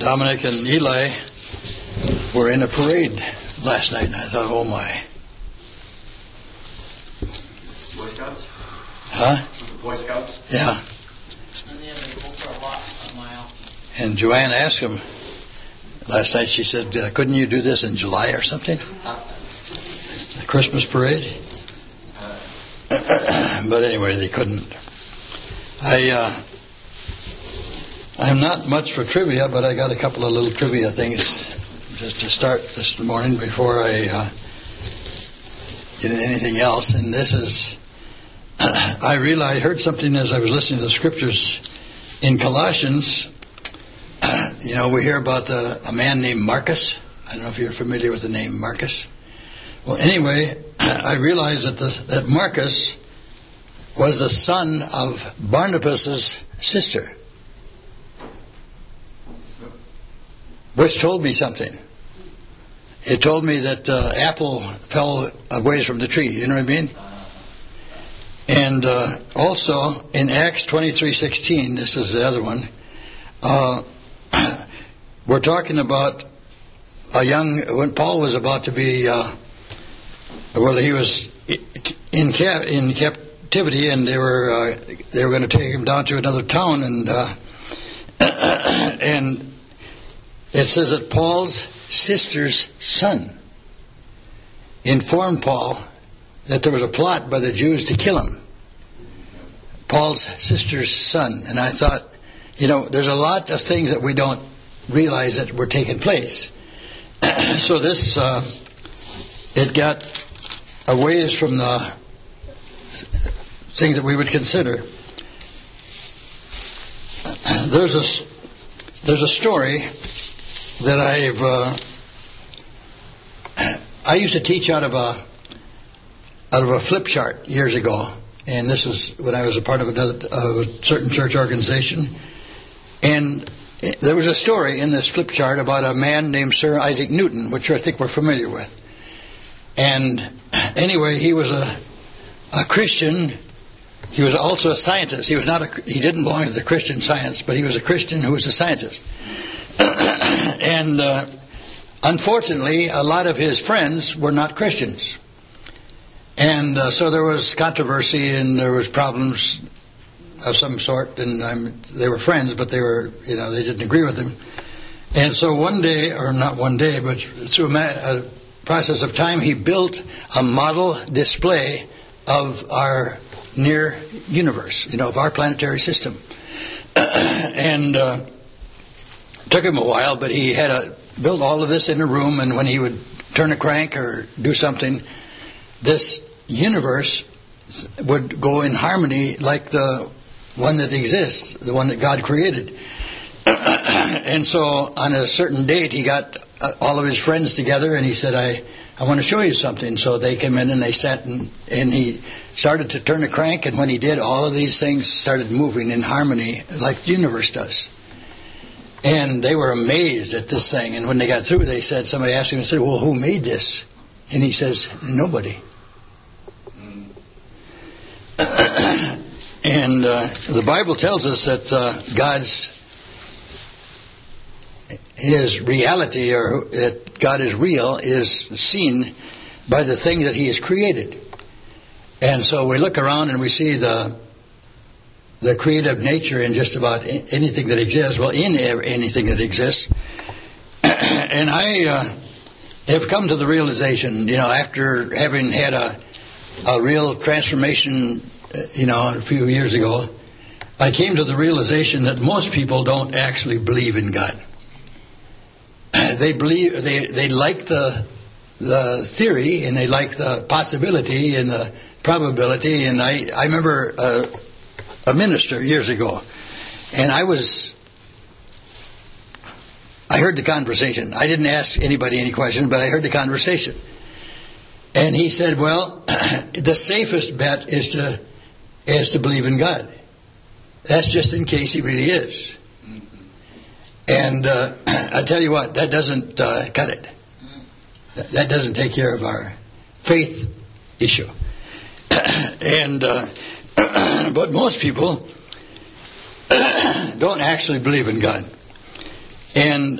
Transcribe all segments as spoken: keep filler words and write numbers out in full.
Dominic and Eli were in a parade last night, and I thought, oh my. Boy Scouts? Huh? The Boy Scouts? Yeah. And the other go for a walk a mile. And Joanne asked him last night, she said, uh, couldn't you do this in July or something? The Christmas parade? But anyway, they couldn't. I, uh, I'm not much for trivia, but I got a couple of little trivia things just to start this morning before I uh, get into anything else. And this is, I realized, I heard something as I was listening to the scriptures in Colossians. You know, we hear about the, a man named Marcus. I don't know if you're familiar with the name Marcus. Well, anyway, I realized that the, that Marcus was the son of Barnabas's sister, which told me something. It told me that uh, apple fell away from the tree. You know what I mean? And uh, also in Acts twenty-three sixteen, this is the other one. Uh, we're talking about a young when Paul was about to be. Uh, well, he was in cap in captivity, and they were uh, they were going to take him down to another town, and uh, and. It says that Paul's sister's son informed Paul that there was a plot by the Jews to kill him. Paul's sister's son. And I thought, you know, there's a lot of things that we don't realize that were taking place. So this, uh, it got a ways from the things that we would consider. There's a, there's a story that I've, uh, I used to teach out of a, out of a flip chart years ago, and this is when I was a part of another, of a certain church organization, and there was a story in this flip chart about a man named Sir Isaac Newton, which I think we're familiar with. And anyway, he was a, a Christian. He was also a scientist. He was not a, he didn't belong to the Christian Science, but he was a Christian who was a scientist. And uh, unfortunately, a lot of his friends were not Christians. And uh, so there was controversy and there was problems of some sort. And I'm, they were friends, but they were, you know, they didn't agree with him. And so one day, or not one day, but through a, ma- a process of time, he built a model display of our near universe, you know, of our planetary system. And uh, it took him a while, but he had a, built all of this in a room, and when he would turn a crank or do something, this universe would go in harmony like the one that exists, the one that God created. And so on a certain date, he got uh, all of his friends together, and he said, I, I want to show you something. So they came in and they sat, and, and he started to turn a crank, and when he did, all of these things started moving in harmony like the universe does. And they were amazed at this thing. And when they got through, they said, somebody asked him and said, well, who made this? And he says, nobody. Mm. And uh, the Bible tells us that uh, God's, His reality, or that God is real, is seen by the thing that He has created. And so we look around and we see the the creative nature in just about anything that exists, well, in anything that exists. And I uh, have come to the realization, you know, after having had a, a real transformation, you know, a few years ago, I came to the realization that most people don't actually believe in God. They believe, they, they like the, the theory, and they like the possibility and the probability. And I, I remember uh, a minister years ago, and I was, I heard the conversation. I didn't ask anybody any questions, but I heard the conversation. And he said, well, the safest bet is to, is to believe in God. That's just in case He really is. And uh, I tell you what, that doesn't uh, cut it. That, that doesn't take care of our faith issue. And uh, but most people don't actually believe in God. And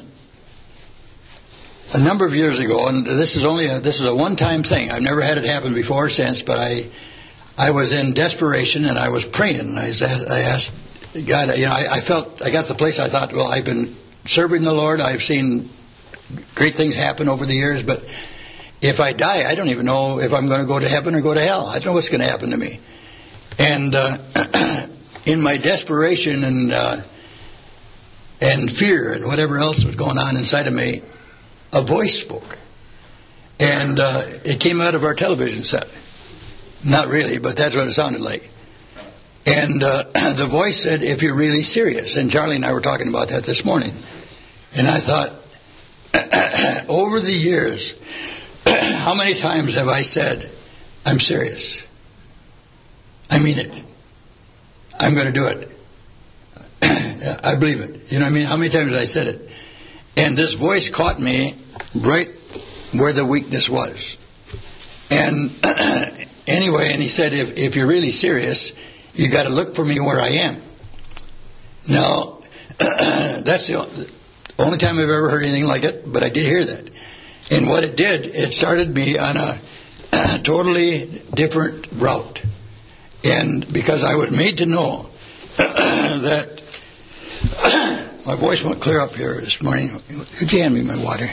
a number of years ago, and this is only a, this is a one-time thing. I've never had it happen before or since, but I I was in desperation and I was praying. And I, I asked God, you know, I, I felt, I got to the place I thought, well, I've been serving the Lord. I've seen great things happen over the years, but if I die, I don't even know if I'm going to go to heaven or go to hell. I don't know what's going to happen to me. And uh, in my desperation and uh, and fear and whatever else was going on inside of me, a voice spoke. And uh, it came out of our television set. Not really, but that's what it sounded like. And uh, the voice said, if you're really serious. And Charlie and I were talking about that this morning. And I thought, over the years, how many times have I said, I'm serious? I mean it. I'm going to do it. I believe it. You know what I mean? How many times have I said it? And this voice caught me right where the weakness was. And anyway, and he said, if, if you're really serious, you got to look for me where I am. Now, that's the only time I've ever heard anything like it, but I did hear that. And what it did, it started me on a, a totally different route. And because I was made to know that my voice won't clear up here this morning. Could you hand me my water?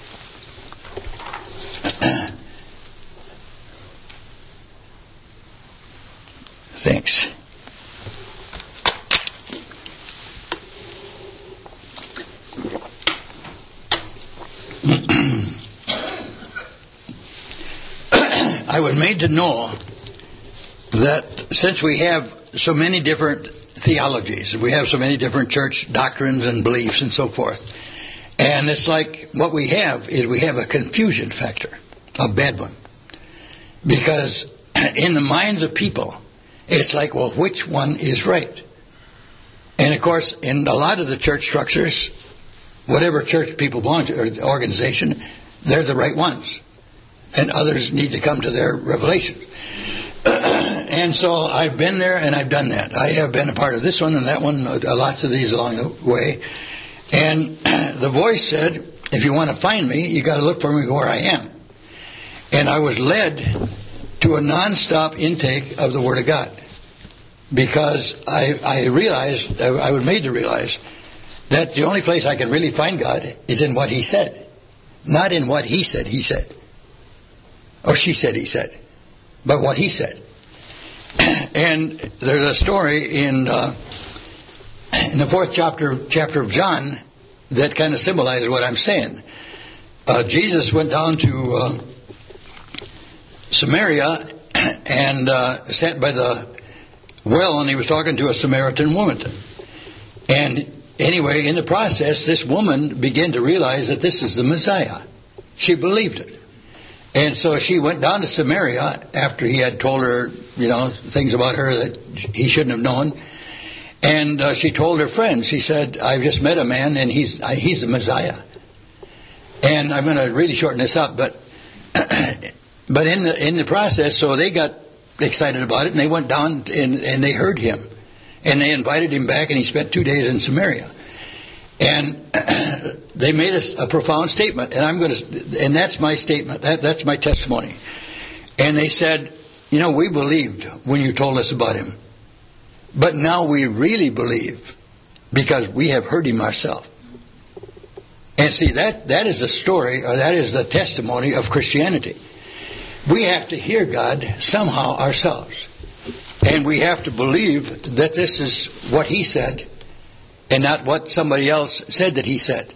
Thanks. I was made to know that since we have so many different theologies, we have so many different church doctrines and beliefs and so forth, and it's like what we have is we have a confusion factor, a bad one. Because in the minds of people, it's like, well, which one is right? And of course, in a lot of the church structures, whatever church people belong to, or organization, they're the right ones. And others need to come to their revelation. And so I've been there and I've done that. I have been a part of this one and that one, uh, lots of these along the way. And the voice said, if you want to find me, you got to look for me where I am. And I was led to a non-stop intake of the Word of God. Because I, I realized, I was made to realize, that the only place I can really find God is in what He said. Not in what He said He said. Or she said He said. But what He said. And there's a story in uh, in the fourth chapter chapter of John that kind of symbolizes what I'm saying. Uh, Jesus went down to uh, Samaria and uh, sat by the well, and he was talking to a Samaritan woman. And anyway, in the process, this woman began to realize that this is the Messiah. She believed it. And so she went down to Samaria after he had told her, you know, things about her that he shouldn't have known. And uh, she told her friends, she said, I've just met a man and he's uh, he's the Messiah. And I'm going to really shorten this up, but but in the in the process, so they got excited about it and they went down and, and they heard him. And they invited him back and he spent two days in Samaria. And they made a, a profound statement, and I'm going to, and that's my statement. That, that's my testimony. And they said, you know, we believed when you told us about him, but now we really believe because we have heard him ourselves. And see, that that is the story, or that is the testimony of Christianity. We have to hear God somehow ourselves, and we have to believe that this is what He said. And not what somebody else said that He said.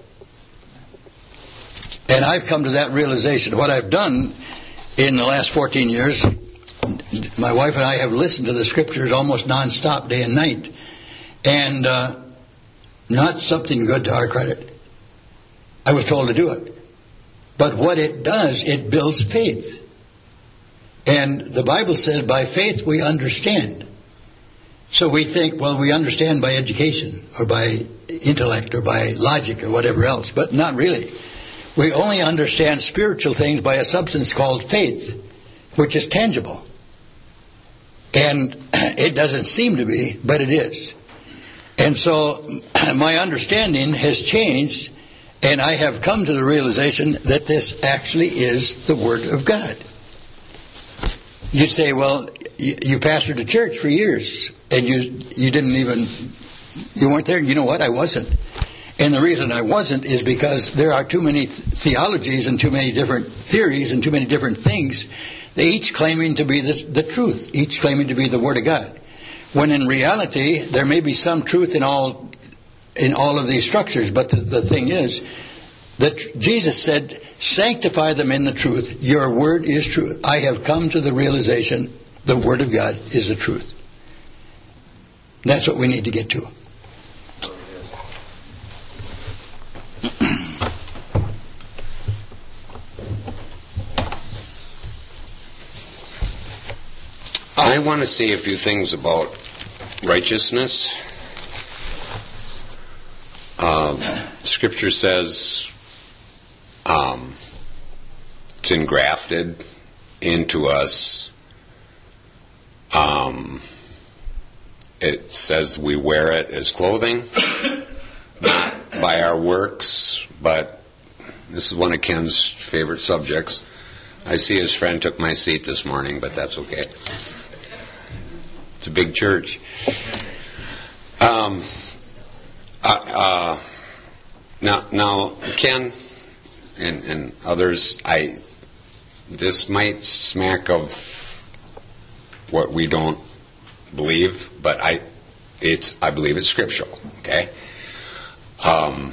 And I've come to that realization. What I've done in the last fourteen years, my wife and I have listened to the Scriptures almost nonstop, day and night. And uh, not something good to our credit. I was told to do it. But what it does, it builds faith. And the Bible says, by faith we understand. So we think, well, we understand by education or by intellect or by logic or whatever else, but not really. We only understand spiritual things by a substance called faith, which is tangible. And it doesn't seem to be, but it is. And so my understanding has changed And I have come to the realization that this actually is the Word of God. You'd say, well, you, you pastored a church for years, and you you didn't even, you weren't there. You know what? I wasn't. And the reason I wasn't is because there are too many th- theologies and too many different theories and too many different things, they each claiming to be the, the truth, each claiming to be the Word of God. When in reality, there may be some truth in all in all of these structures, but the, the thing is that Jesus said, sanctify them in the truth. Your word is truth. I have come to the realization the Word of God is the truth. That's what we need to get to. I want to say a few things about righteousness. Um, Scripture says um, it's engrafted into us. Um, it says we wear it as clothing, not by our works, but this is one of Ken's favorite subjects. I see his friend took my seat this morning, but that's okay. It's a big church. Um, uh, uh, now, now, Ken and, and others, I this might smack of what we don't believe, but I it's I believe it's scriptural. Okay. Um,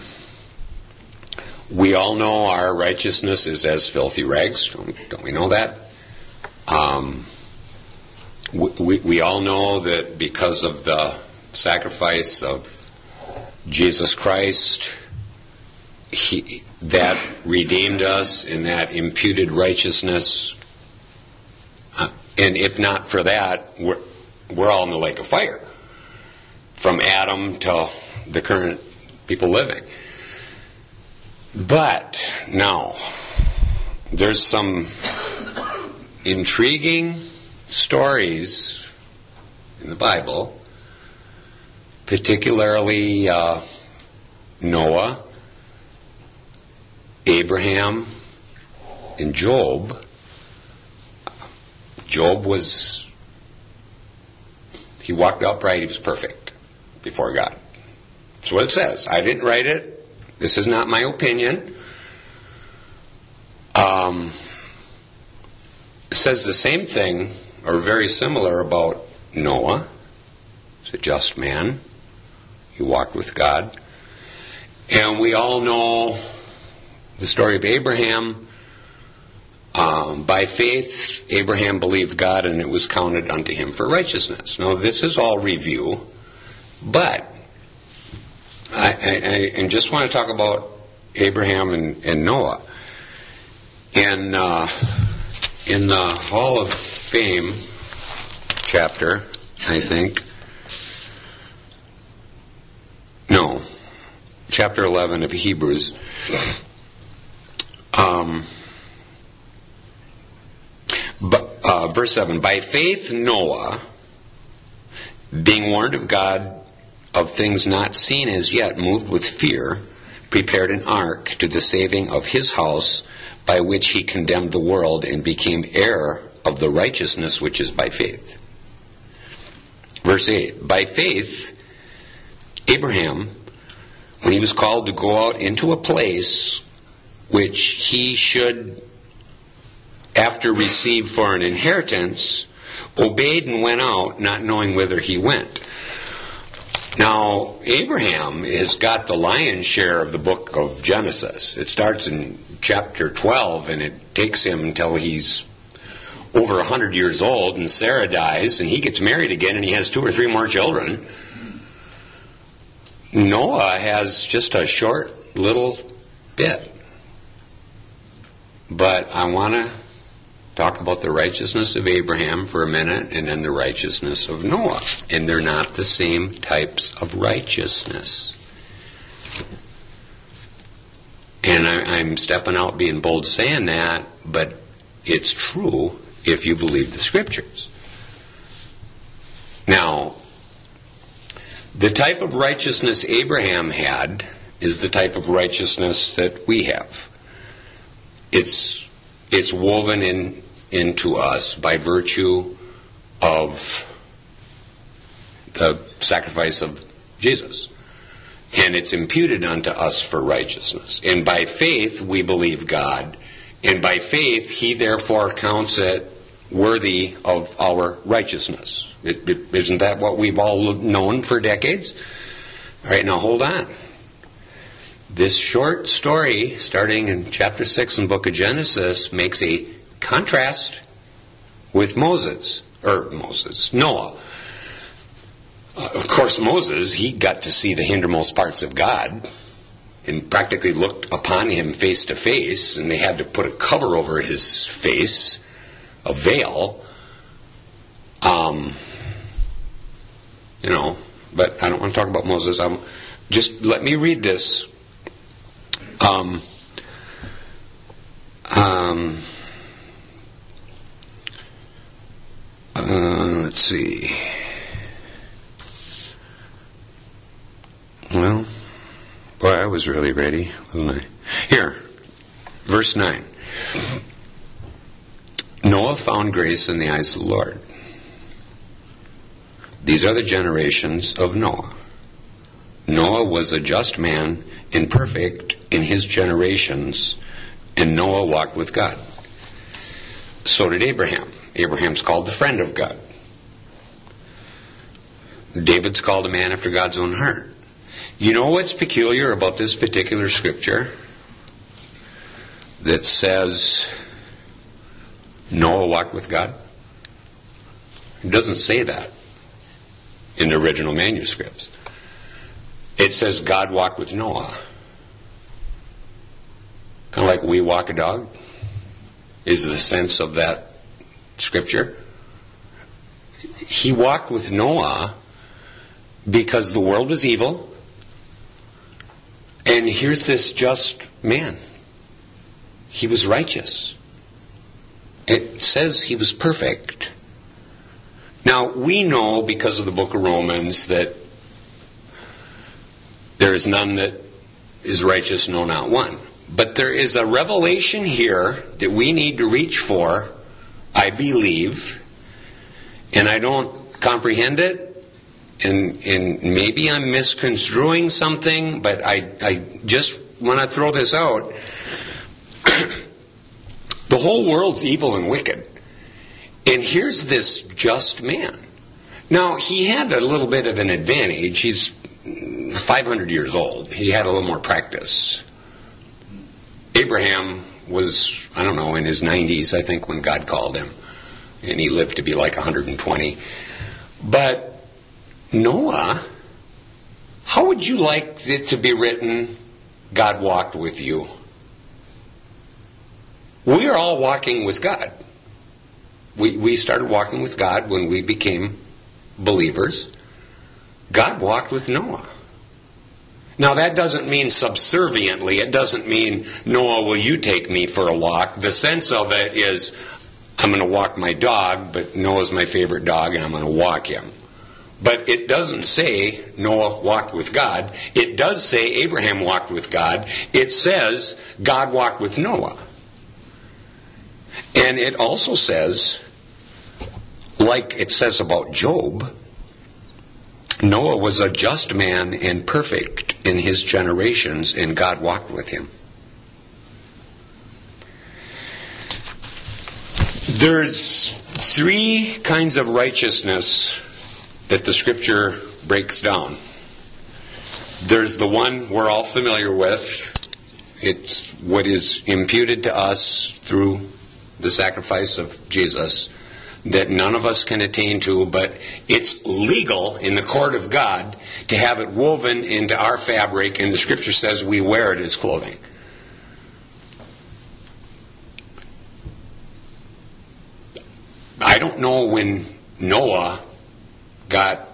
we all know our righteousness is as filthy rags. Don't, don't we know that? Um, we, we, we all know that because of the sacrifice of Jesus Christ, he, that redeemed us, and that imputed righteousness. Uh, and if not for that, we're, we're all in the lake of fire. From Adam to the current people living. But now, there's some intriguing stories in the Bible, particularly uh, Noah, Abraham, and Job. Job was, he walked upright, he was perfect before God. That's what it says. I didn't write it. This is not my opinion. Um, it says the same thing, or very similar, about Noah. He's a just man. He walked with God. And we all know the story of Abraham. Um, by faith, Abraham believed God, and it was counted unto him for righteousness. Now, this is all review, but I, I, I and just want to talk about Abraham and, and Noah. In uh, in the Hall of Fame chapter, I think. No, chapter eleven of Hebrews. Um, but, uh, verse seven. By faith Noah, being warned of God of things not seen as yet, moved with fear, prepared an ark to the saving of his house, by which he condemned the world and became heir of the righteousness which is by faith. Verse eight. By faith, Abraham, when he was called to go out into a place which he should after receive for an inheritance, obeyed and went out, not knowing whither he went. Now, Abraham has got the lion's share of the book of Genesis. It starts in chapter twelve, and it takes him until he's over one hundred years old, and Sarah dies, and he gets married again, and he has two or three more children. Noah has just a short little bit. But I want to talk about the righteousness of Abraham for a minute, and then the righteousness of Noah. And they're not the same types of righteousness. And I, I'm stepping out being bold saying that, but it's true if you believe the Scriptures. Now, the type of righteousness Abraham had is the type of righteousness that we have. It's it's woven in into us by virtue of the sacrifice of Jesus. And it's imputed unto us for righteousness. And by faith we believe God. And by faith he therefore counts it worthy of our righteousness. It, it, isn't that what we've all known for decades? All right, now hold on. This short story, starting in chapter six in the book of Genesis, makes a contrast with Moses, or Moses, Noah. Uh, of course, Moses, he got to see the hindermost parts of God and practically looked upon him face to face, and they had to put a cover over his face, a veil. Um, you know, but I don't want to talk about Moses. I'm, just let me read this. Um, um, uh, let's see. Well, boy, I was really ready, wasn't I? Here, verse nine. Noah found grace in the eyes of the Lord. These are the generations of Noah. Noah was a just man and perfect in his generations, and Noah walked with God. So did Abraham. Abraham's called the friend of God. David's called a man after God's own heart. You know what's peculiar about this particular scripture that says Noah walked with God? It doesn't say that in the original manuscripts. It says God walked with Noah. Kind of like we walk a dog, is the sense of that scripture. He walked with Noah because the world was evil. And here's this just man. He was righteous. It says he was perfect. Now, we know because of the book of Romans that there is none that is righteous, no, not one. But there is a revelation here that we need to reach for, I believe, and I don't comprehend it. And, and maybe I'm misconstruing something, but I, I just want to throw this out. The whole world's evil and wicked. And here's this just man. Now, he had a little bit of an advantage. He's five hundred years old. He had a little more practice. Abraham was, I don't know, in his nineties, I think, when God called him. And he lived to be like one hundred twenty. But Noah, how would you like it to be written, God walked with you? We are all walking with God. We we started walking with God when we became believers. God walked with Noah. Now that doesn't mean subserviently. It doesn't mean, Noah, will you take me for a walk? The sense of it is, I'm going to walk my dog, but Noah's my favorite dog and I'm going to walk him. But it doesn't say Noah walked with God. It does say Abraham walked with God. It says God walked with Noah. And it also says, like it says about Job, Noah was a just man and perfect in his generations, and God walked with him. There's three kinds of righteousness that the scripture breaks down. There's the one we're all familiar with. It's what is imputed to us through the sacrifice of Jesus, that none of us can attain to, but it's legal in the court of God to have it woven into our fabric, and the scripture says we wear it as clothing. I don't know when Noah got,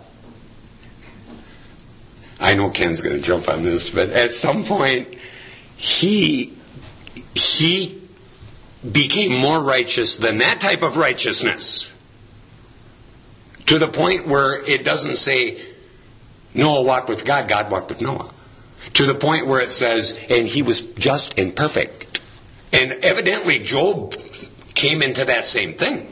I know Ken's going to jump on this, but at some point he he became more righteous than that type of righteousness, to the point where it doesn't say Noah walked with God, God walked with Noah. To the point where it says, and he was just and perfect. And evidently Job came into that same thing,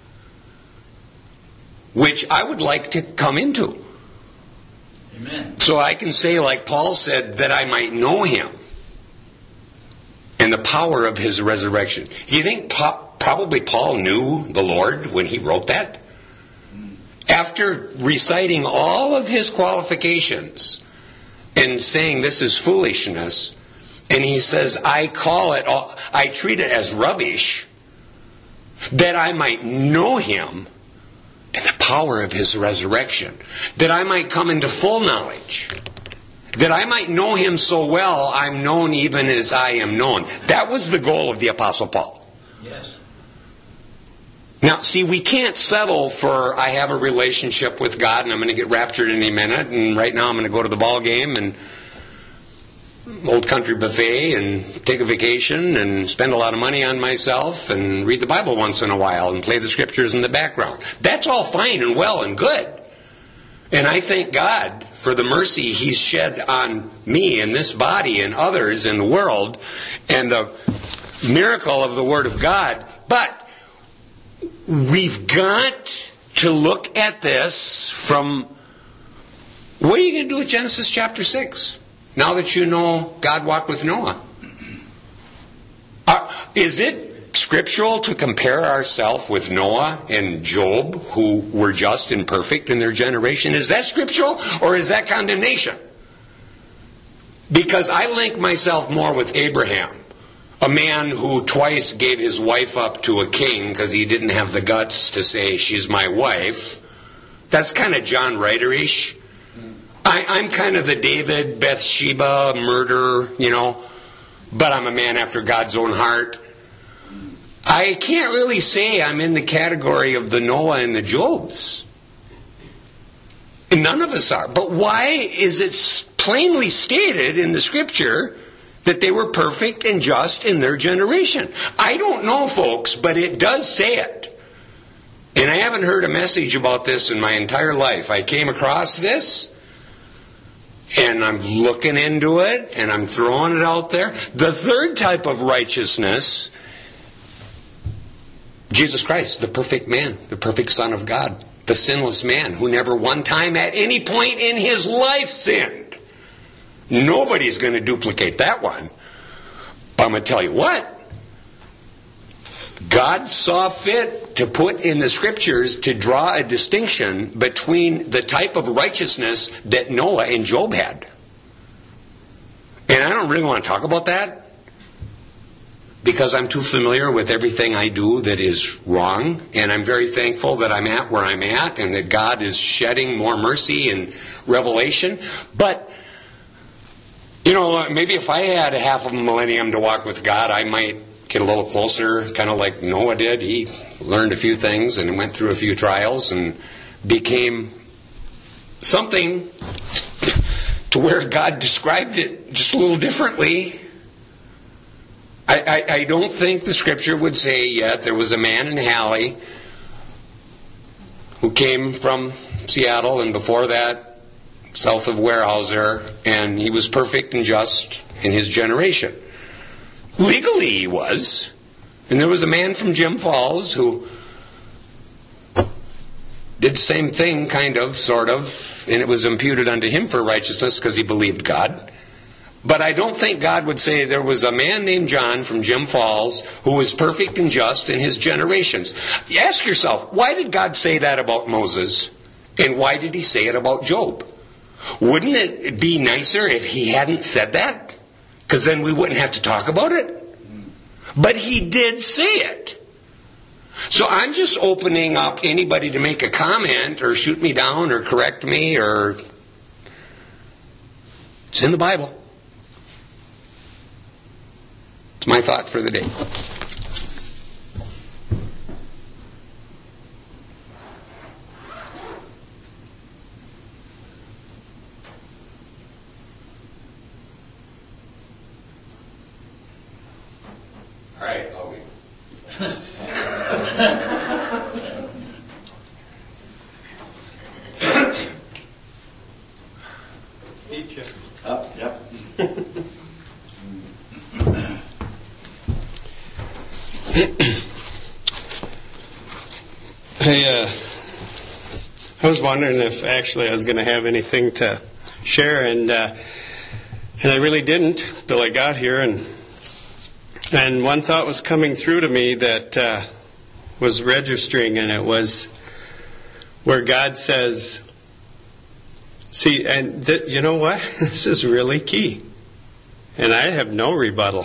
which I would like to come into. Amen. So I can say, like Paul said, that I might know him and the power of his resurrection. Do you think po- probably Paul knew the Lord when he wrote that? After reciting all of his qualifications and saying this is foolishness, and he says, I call it, all, I treat it as rubbish, that I might know him and the power of his resurrection, that I might come into full knowledge, that I might know him so well, I'm known even as I am known. That was the goal of the Apostle Paul. Yes. Now, see, we can't settle for, I have a relationship with God and I'm going to get raptured any minute, and right now I'm going to go to the ball game and Old Country Buffet and take a vacation and spend a lot of money on myself and read the Bible once in a while and play the scriptures in the background. That's all fine and well and good. And I thank God for the mercy He's shed on me and this body and others in the world and the miracle of the Word of God. But we've got to look at this from, what are you going to do with Genesis chapter six? Now that you know God walked with Noah. Uh, is it scriptural to compare ourselves with Noah and Job, who were just and perfect in their generation? Is that scriptural, or is that condemnation? Because I link myself more with Abraham, a man who twice gave his wife up to a king because he didn't have the guts to say, she's my wife. That's kind of John Rider-ish. I, I'm kind of the David, Bathsheba, murder, you know, but I'm a man after God's own heart. I can't really say I'm in the category of the Noah and the Jobs. And none of us are. But why is it plainly stated in the scripture that they were perfect and just in their generation? I don't know, folks, but it does say it. And I haven't heard a message about this in my entire life. I came across this, and I'm looking into it, and I'm throwing it out there. The third type of righteousness, Jesus Christ, the perfect man, the perfect Son of God, the sinless man who never one time at any point in his life sinned. Nobody's going to duplicate that one. But I'm going to tell you what. God saw fit to put in the scriptures to draw a distinction between the type of righteousness that Noah and Job had. And I don't really want to talk about that because I'm too familiar with everything I do that is wrong. And I'm very thankful that I'm at where I'm at and that God is shedding more mercy and revelation. But you know, maybe if I had a half of a millennium to walk with God, I might get a little closer, kind of like Noah did. He learned a few things and went through a few trials and became something to where God described it just a little differently. I, I, I don't think the scripture would say yet there was a man in Halley who came from Seattle and before that south of Weyerhaeuser, and he was perfect and just in his generation. Legally he was. And there was a man from Jim Falls who did the same thing, kind of, sort of, and it was imputed unto him for righteousness because he believed God. But I don't think God would say there was a man named John from Jim Falls who was perfect and just in his generations. You ask yourself, why did God say that about Moses? And why did he say it about Job? Wouldn't it be nicer if he hadn't said that? Because then we wouldn't have to talk about it. But he did say it. So I'm just opening up anybody to make a comment or shoot me down or correct me, or it's in the Bible. It's my thought for the day. All right, I'll wait. Nietzsche. Up, yep. I, uh, I was wondering if actually I was going to have anything to share, and uh, and I really didn't till I got here, and and one thought was coming through to me that uh, was registering, and it was where God says, see, and th- you know what? This is really key, and I have no rebuttal.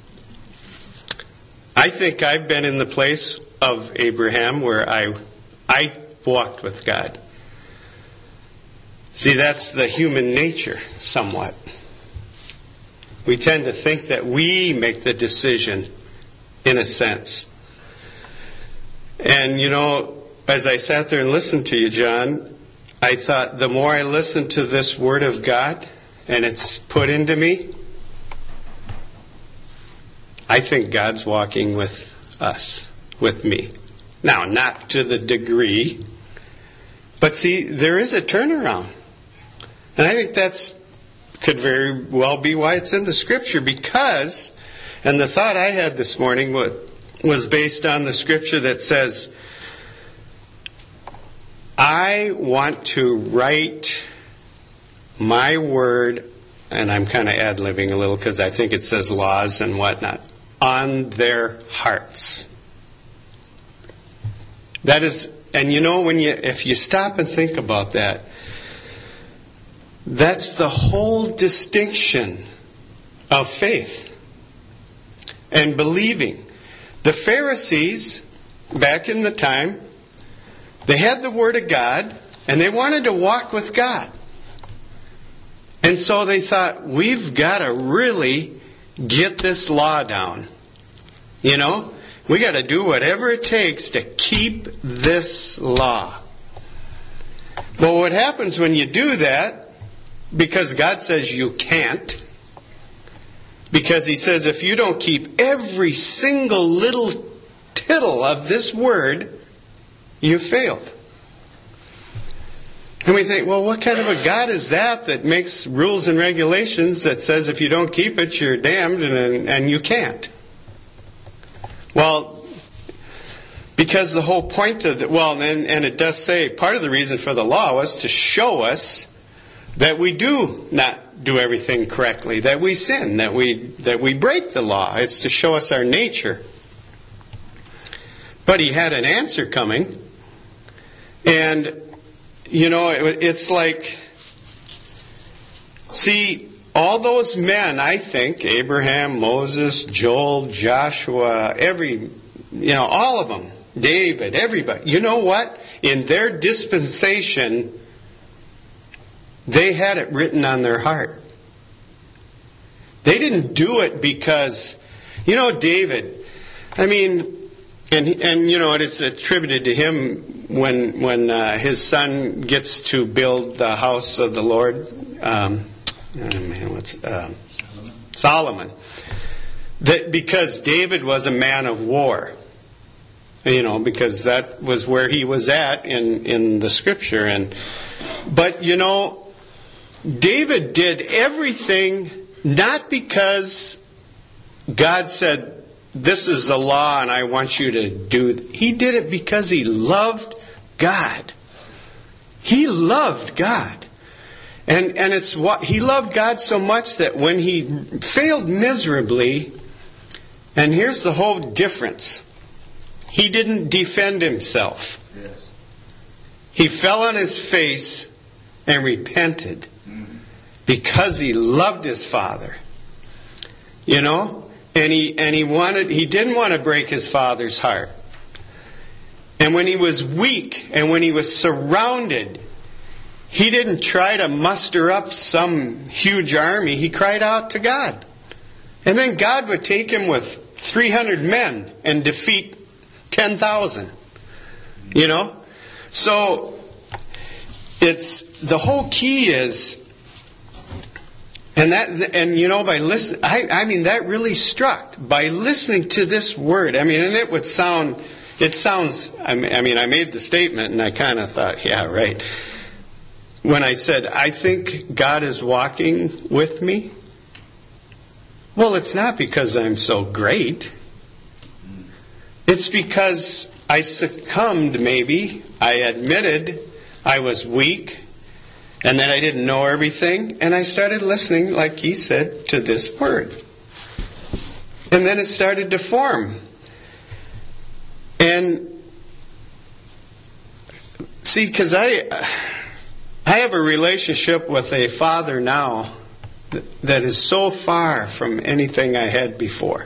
I think I've been in the place of Abraham where I I walked with God. See, that's the human nature, somewhat. We tend to think that we make the decision, in a sense. And, you know, as I sat there and listened to you, John, I thought the more I listen to this Word of God, and it's put into me, I think God's walking with us, with me. Now, not to the degree, but see, there is a turnaround. And I think that's could very well be why it's in the Scripture, because, and the thought I had this morning was, was based on the Scripture that says, I want to write my word, and I'm kind of ad-libbing a little because I think it says laws and whatnot, on their hearts. That is, and you know, when you if you stop and think about that, that's the whole distinction of faith and believing. The Pharisees, back in the time, they had the Word of God, and they wanted to walk with God. And so they thought, we've got to really get this law down. You know? We got to do whatever it takes to keep this law. But what happens when you do that, because God says you can't, because He says if you don't keep every single little tittle of this word, you've failed. And we think, well, what kind of a God is that that makes rules and regulations that says if you don't keep it, you're damned and, and you can't? Well, because the whole point of the, well, and, and it does say part of the reason for the law was to show us that we do not do everything correctly, that we sin, that we that we break the law. It's to show us our nature. But He had an answer coming, and you know, it, it's like, see, all those men, I think, Abraham, Moses, Joel, Joshua, every, you know, all of them, David, everybody, you know what? In their dispensation, they had it written on their heart. They didn't do it because, you know, David, I mean, and and you know, it's attributed to him when when uh, his son gets to build the house of the Lord. Um, oh man, what's uh, Solomon? That because David was a man of war, you know, because that was where he was at in in the Scripture, and but you know, David did everything not because God said, this is the law and I want you to do it. He did it because he loved God. He loved God. And and it's what he loved God so much that when he failed miserably, and here's the whole difference. He didn't defend himself. Yes. He fell on his face and repented. Because he loved his father. You know? And he and he wanted he didn't want to break his father's heart. And when he was weak and when he was surrounded, he didn't try to muster up some huge army. He cried out to God. And then God would take him with three hundred men and defeat ten thousand. You know? So it's the whole key is And that, and you know, by listening, I, I mean, that really struck by listening to this word. I mean, and it would sound, it sounds. I mean, I made the statement, and I kind of thought, yeah, right. When I said, I think God is walking with me. Well, it's not because I'm so great. It's because I succumbed maybe. I admitted I was weak and that I didn't know everything. And I started listening, like he said, to this word. And then it started to form. And see, because I, I have a relationship with a father now that, that is so far from anything I had before.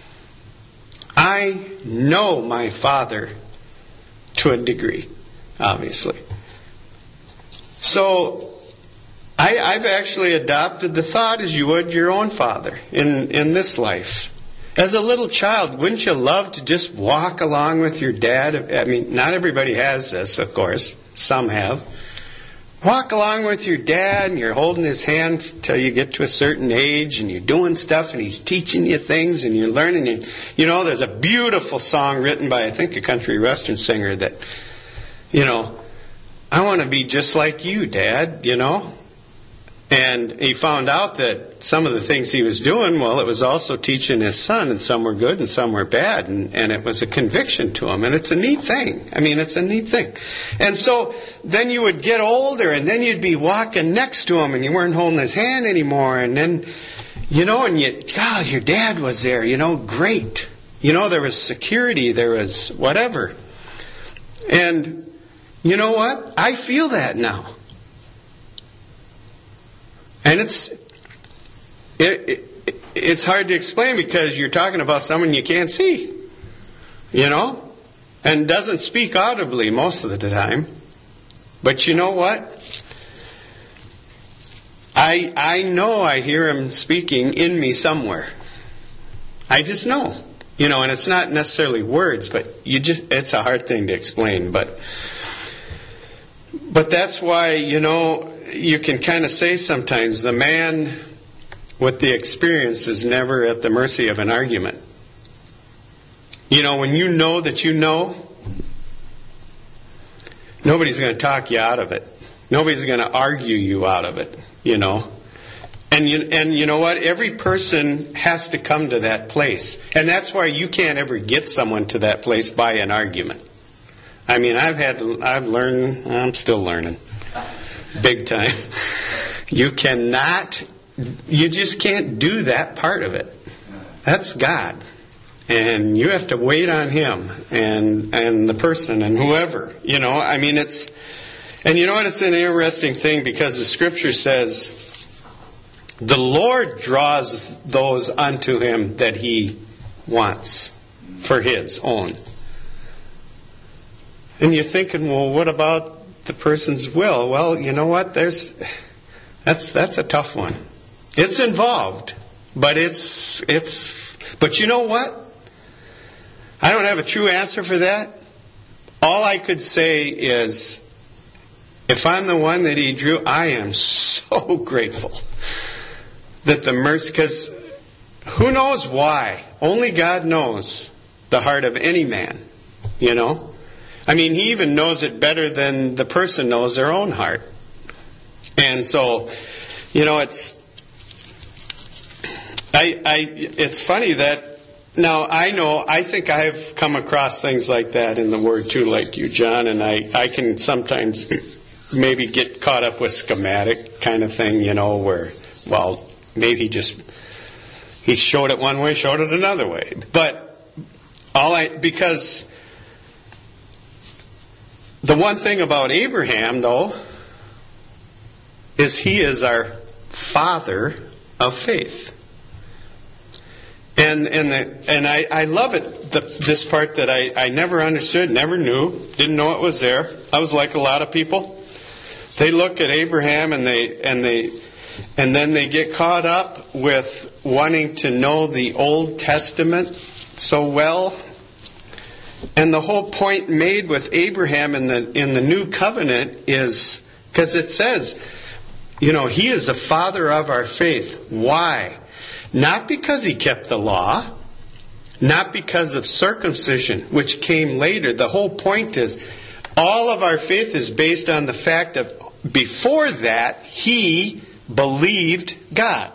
I know my father to a degree, obviously. So I, I've actually adopted the thought as you would your own father in, in this life. As a little child, wouldn't you love to just walk along with your dad? I mean, not everybody has this, of course. Some have. Walk along with your dad and you're holding his hand till you get to a certain age and you're doing stuff and he's teaching you things and you're learning. And, you know, there's a beautiful song written by, I think, a country western singer that, you know, I want to be just like you, Dad, you know. And he found out that some of the things he was doing, well, it was also teaching his son, and some were good and some were bad, and, and it was a conviction to him. And it's a neat thing. I mean, it's a neat thing. And so then you would get older, and then you'd be walking next to him, and you weren't holding his hand anymore. And then, you know, and you, God, your dad was there, you know, great. You know, there was security, there was whatever. And you know what? I feel that now. And it's it, it, it's hard to explain because you're talking about someone you can't see, you know, and doesn't speak audibly most of the time. But you know what? I I know I hear him speaking in me somewhere. I just know, you know, and it's not necessarily words, but you just it's a hard thing to explain, but but that's why, you know, you can kind of say sometimes the man with the experience is never at the mercy of an argument. You know, when you know that you know, nobody's going to talk you out of it. Nobody's going to argue you out of it, you know. And you, and you know what? Every person has to come to that place. And that's why you can't ever get someone to that place by an argument. I mean, I've had, I've learned, I'm still learning. Big time. You cannot, you just can't do that part of it. That's God. And you have to wait on Him and and the person and whoever. You know, I mean, it's, and you know what, it's an interesting thing because the Scripture says, the Lord draws those unto Him that He wants for His own. And you're thinking, well, what about the person's will? Well, you know what? There's that's that's a tough one. It's involved, but it's it's but you know what? I don't have a true answer for that. All I could say is, if I'm the one that He drew, I am so grateful that the mercy, because who knows why? Only God knows the heart of any man, you know? I mean, He even knows it better than the person knows their own heart. And so, you know, it's, I, I, it's funny that, now I know, I think I've come across things like that in the Word too, like you, John, and I, I can sometimes maybe get caught up with schematic kind of thing, you know, where, well, maybe he just, he showed it one way, showed it another way. But all I, because the one thing about Abraham, though, is he is our father of faith. And and the, and I, I love it, the, this part that I, I never understood, never knew, didn't know it was there. I was like a lot of people. They look at Abraham and they and they and then they get caught up with wanting to know the Old Testament so well. And the whole point made with Abraham in the in the new covenant is because it says, you know, he is the father of our faith. Why? Not because he kept the law, not because of circumcision, which came later. The whole point is, all of our faith is based on the fact of before that he believed God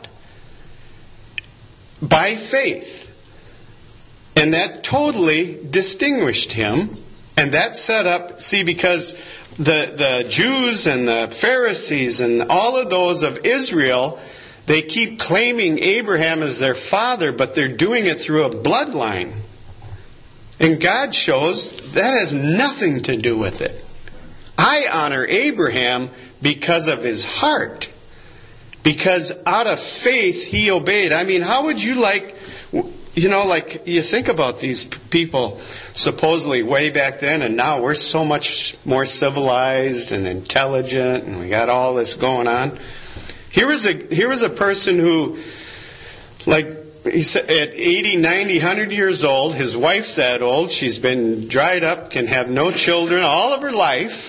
by faith. And that totally distinguished him And that set up, see, because the, the Jews and the Pharisees and all of those of Israel, they keep claiming Abraham as their father, but they're doing it through a bloodline. And God shows that has nothing to do with it. I honor Abraham because of his heart. Because out of faith he obeyed. I mean, how would you like, you know, like you think about these people supposedly way back then, and now we're so much more civilized and intelligent, and we got all this going on. Here was a here was a person who, like, he said, at eighty, ninety, one hundred years old, his wife's that old, she's been dried up, can have no children all of her life,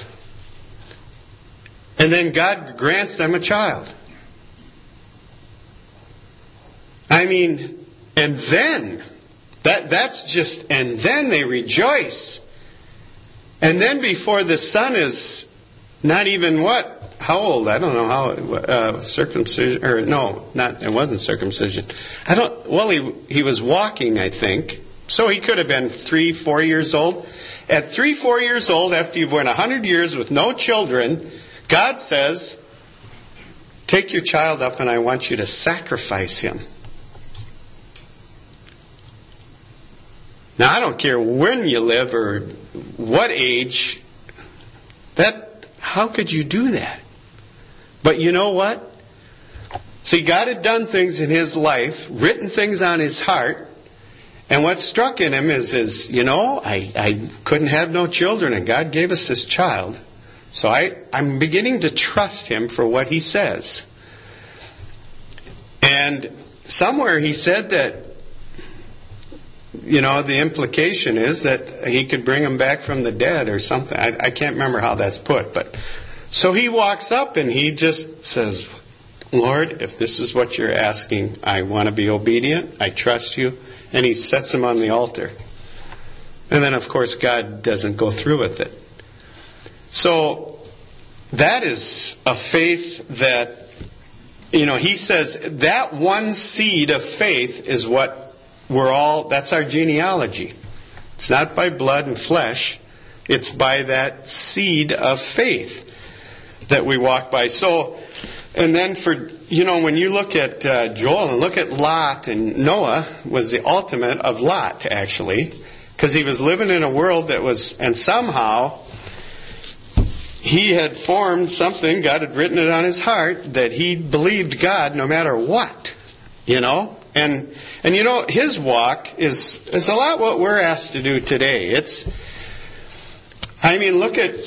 and then God grants them a child. I mean, and then, that that's just, and then they rejoice. And then before the son is not even what? How old? I don't know how, uh, circumcision, or no, not, it wasn't circumcision. I don't, well, he, he was walking, I think. So he could have been three, four years old. At three, four years old, after you've went a hundred years with no children, God says, take your child up and I want you to sacrifice him. Now, I don't care when you live or what age, that, how could you do that? But you know what? See, God had done things in his life, written things on his heart, and what struck in him is, is you know, I, I couldn't have no children, and God gave us this child. So I, I'm beginning to trust him for what he says. And somewhere he said that, you know, the implication is that he could bring him back from the dead or something. I, I can't remember how that's put. But so he walks up and he just says, Lord, if this is what you're asking, I want to be obedient. I trust you. And he sets him on the altar. And then, of course, God doesn't go through with it. So that is a faith that, you know, he says that one seed of faith is what we're all, that's our genealogy. It's not by blood and flesh. It's by that seed of faith that we walk by. So, and then for, you know, when you look at uh, Joel and look at Lot, and Noah was the ultimate of Lot, actually, because he was living in a world that was, and somehow he had formed something, God had written it on his heart, that he believed God no matter what, you know. And and you know, his walk is is a lot what we're asked to do today. It's, I mean, look at,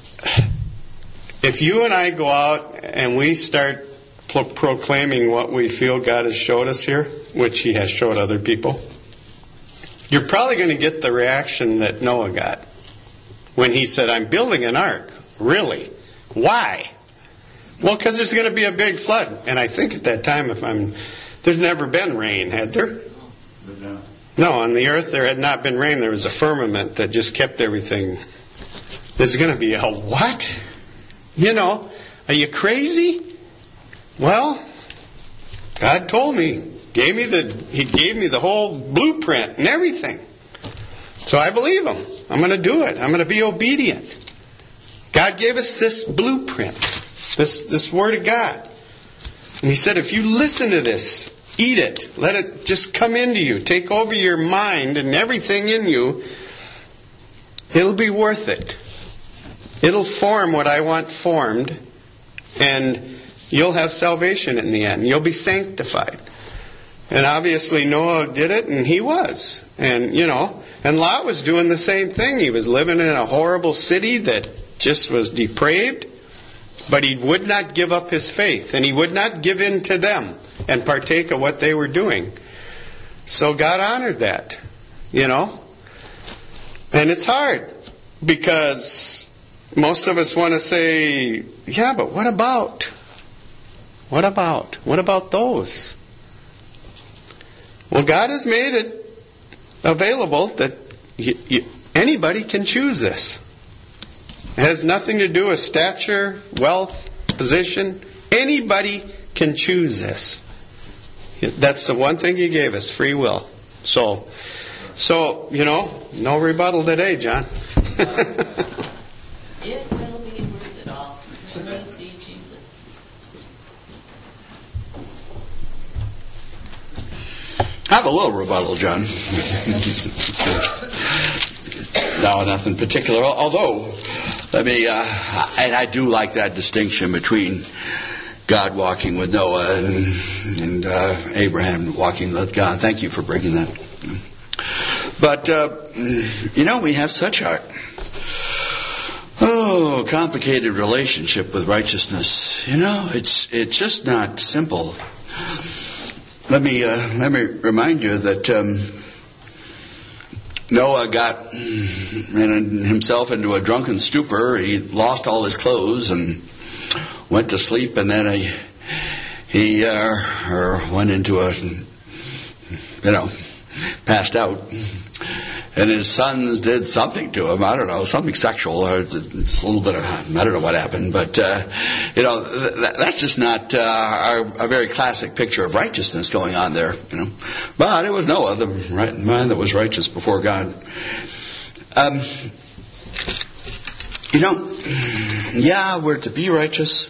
if you and I go out and we start pro- proclaiming what we feel God has showed us here, which he has showed other people, you're probably going to get the reaction that Noah got when he said, I'm building an ark. Really? Why? Well, because there's going to be a big flood. And I think at that time, if I'm... There's never been rain, had there? No. No, on the earth there had not been rain. There was a firmament that just kept everything. There's going to be a what? You know, are you crazy? Well, God told me, gave me the, He gave me the whole blueprint and everything. So I believe Him. I'm going to do it. I'm going to be obedient. God gave us this blueprint, this this Word of God. And He said, if you listen to this, eat it, let it just come into you, take over your mind and everything in you, it'll be worth it. It'll form what I want formed, and you'll have salvation in the end. You'll be sanctified. And obviously Noah did it, and he was. And, you know, and Lot was doing the same thing. He was living in a horrible city that just was depraved. But he would not give up his faith, and he would not give in to them and partake of what they were doing. So God honored that, you know. And it's hard, because most of us want to say, yeah, but what about? What about? What about those? Well, God has made it available that you, you, anybody can choose this. It has nothing to do with stature, wealth, position. Anybody can choose this. That's the one thing He gave us, free will. So, so you know, no rebuttal today, John. It will be worth it all when we see Jesus. I have a little rebuttal, John. No, nothing particular. Although, let me, uh, and I do like that distinction between God walking with Noah and, and uh, Abraham walking with God. Thank you for bringing that. But, uh, you know, we have such a, oh, complicated relationship with righteousness. You know, it's it's just not simple. Let me uh, let me remind you that um, Noah got himself into a drunken stupor. He lost all his clothes and went to sleep, and then he he uh, or went into a, you know, passed out. And his sons did something to him. I don't know, something sexual. Or it's a little bit of, I don't know what happened. But, uh, you know, th- that's just not uh, our, a very classic picture of righteousness going on there, you know. But it was Noah, the right, man that was righteous before God. Um, you know, yeah, we're to be righteous.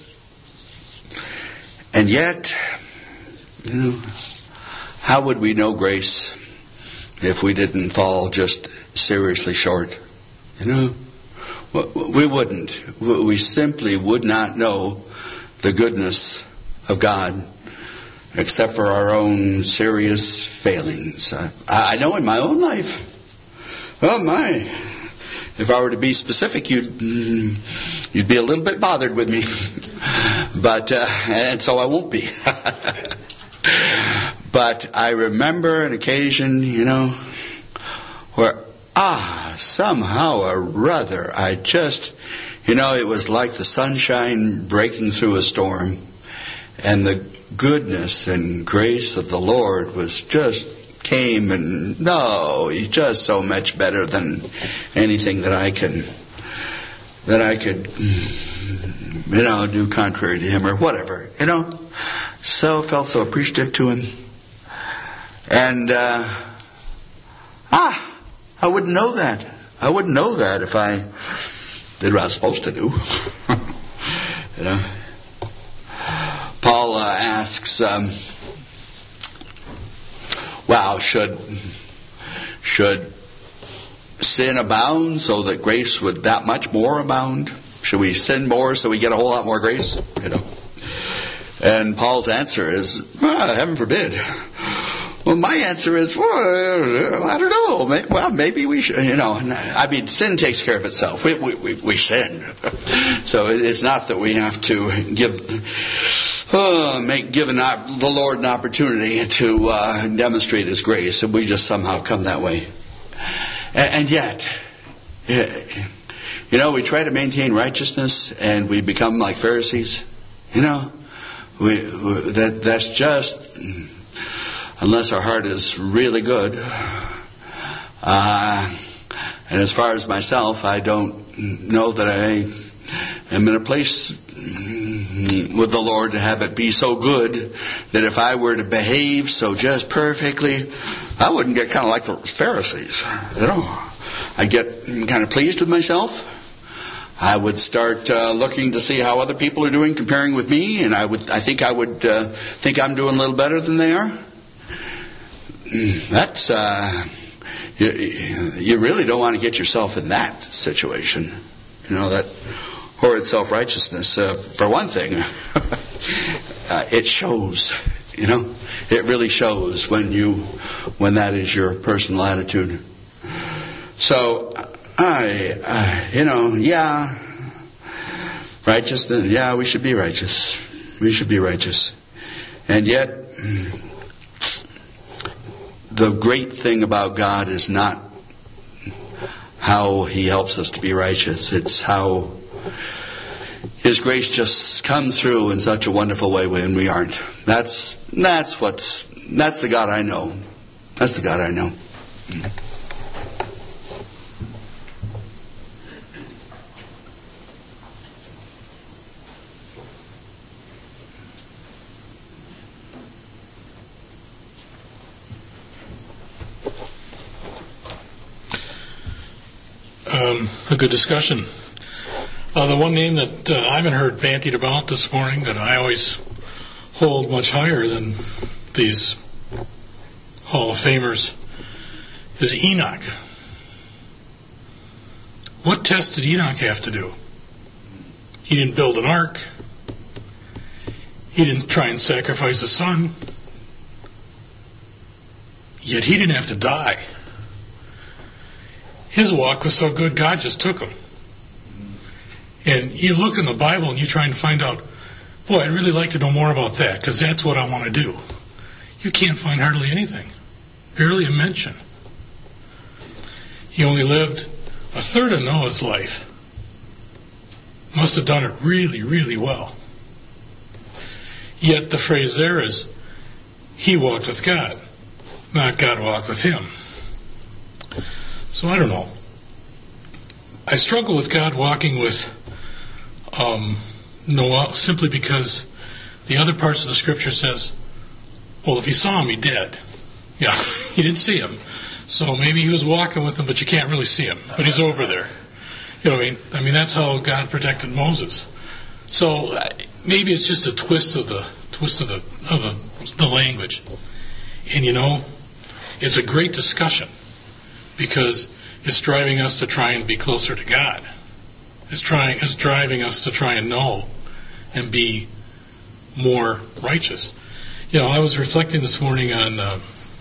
And yet, you know, how would we know grace if we didn't fall just seriously short? You know, we wouldn't. We simply would not know the goodness of God except for our own serious failings. I know in my own life, oh my, if I were to be specific, you'd you'd be a little bit bothered with me. But, uh, and so I won't be. But I remember an occasion, you know, where, ah, somehow or other, I just, you know, it was like the sunshine breaking through a storm. And the goodness and grace of the Lord was just came and, no, he's just so much better than anything that I can, that I could, you know, do contrary to him or whatever, you know. So felt so appreciative to him. And, uh, ah, I wouldn't know that. I wouldn't know that if I did what I was supposed to do. You know. Paul uh, asks, um, wow, should, should sin abound so that grace would that much more abound? Should we sin more so we get a whole lot more grace? You know. And Paul's answer is, well, heaven forbid. Well, my answer is, well, I don't know. Well, maybe we should, you know. I mean, sin takes care of itself. We we we, we sin. So it's not that we have to give, uh, make give an, the Lord an opportunity to uh, demonstrate His grace, and we just somehow come that way. And, and yet, you know, we try to maintain righteousness, and we become like Pharisees. You know, we, we that that's just. Unless our heart is really good. Uh, and as far as myself, I don't know that I am in a place with the Lord to have it be so good that if I were to behave so just perfectly, I wouldn't get kind of like the Pharisees. You know, I'd get kind of pleased with myself. I would start uh, looking to see how other people are doing, comparing with me, and I would, I think I would uh, think I'm doing a little better than they are. That's, uh, you, you really don't want to get yourself in that situation. You know, that horrid self-righteousness. Uh, for one thing, uh, it shows, you know, it really shows when you, when that is your personal attitude. So, I, uh, you know, yeah, righteousness, yeah, we should be righteous. We should be righteous. And yet, the great thing about God is not how He helps us to be righteous. It's how His grace just comes through in such a wonderful way when we aren't. That's that's what's that's the God I know. That's the God I know. Um, a good discussion. Uh, the one name that uh, I haven't heard bandied about this morning that I always hold much higher than these Hall of Famers is Enoch. What test did Enoch have to do? He didn't build an ark. He didn't try and sacrifice a son. Yet he didn't have to die. His walk was so good, God just took him. And you look in the Bible and you try and find out, boy, I'd really like to know more about that, because that's what I want to do. You can't find hardly anything. Barely a mention. He only lived a third of Noah's life. Must have done it really, really well. Yet the phrase there is, he walked with God, not God walked with him. So I don't know. I struggle with God walking with um, Noah simply because the other parts of the scripture says, well, if he saw him, he dead. Yeah, he didn't see him. So maybe he was walking with him, but you can't really see him. But he's over there. You know what I mean? I mean, that's how God protected Moses. So uh, maybe it's just a twist of the twist of the of the, the language. And you know, it's a great discussion because it's driving us to try and be closer to God. It's trying it's driving us to try and know and be more righteous. You know, I was reflecting this morning on. Uh,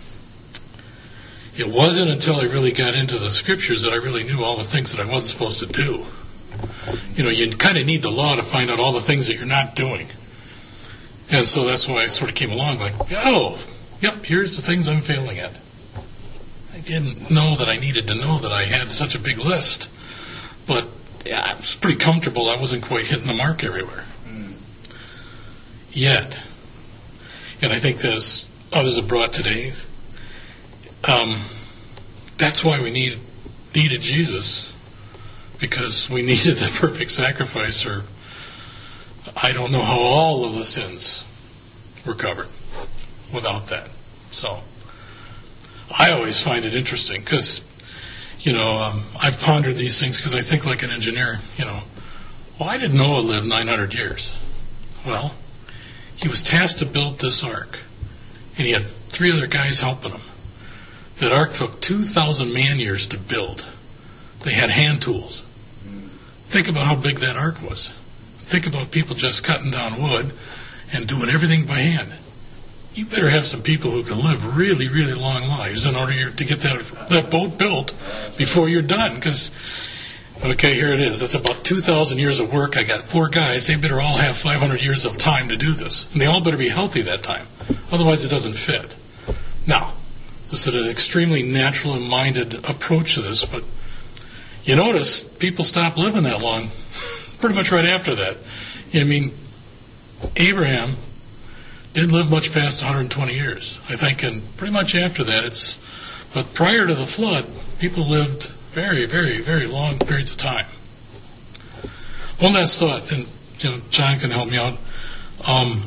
It wasn't until I really got into the scriptures that I really knew all the things that I wasn't supposed to do. You know, you kind of need the law to find out all the things that you're not doing. And so that's why I sort of came along like, oh, yep, here's the things I'm failing at. I didn't know that I needed to know that I had such a big list. But yeah, I was pretty comfortable. I wasn't quite hitting the mark everywhere. Mm. Yet. And I think there's others have brought today. Um, that's why we need, needed Jesus, because we needed the perfect sacrifice, or I don't know how all of the sins were covered without that. So I always find it interesting because, you know, um, I've pondered these things because I think like an engineer, you know, why did Noah live nine hundred years? Well, he was tasked to build this ark, and he had three other guys helping him. That ark took two thousand man-years to build. They had hand tools. Think about how big that ark was. Think about people just cutting down wood and doing everything by hand. You better have some people who can live really, really long lives in order to get that, that boat built before you're done. Because, okay, here it is. That's about two thousand years of work. I got four guys. They better all have five hundred years of time to do this. And they all better be healthy that time. Otherwise it doesn't fit. Now, this is an extremely natural and minded approach to this, but you notice people stopped living that long pretty much right after that. I mean, Abraham didn't live much past one hundred twenty years, I think, and pretty much after that it's, but prior to the flood, people lived very, very, very long periods of time. One last thought, and you know, John can help me out. Um,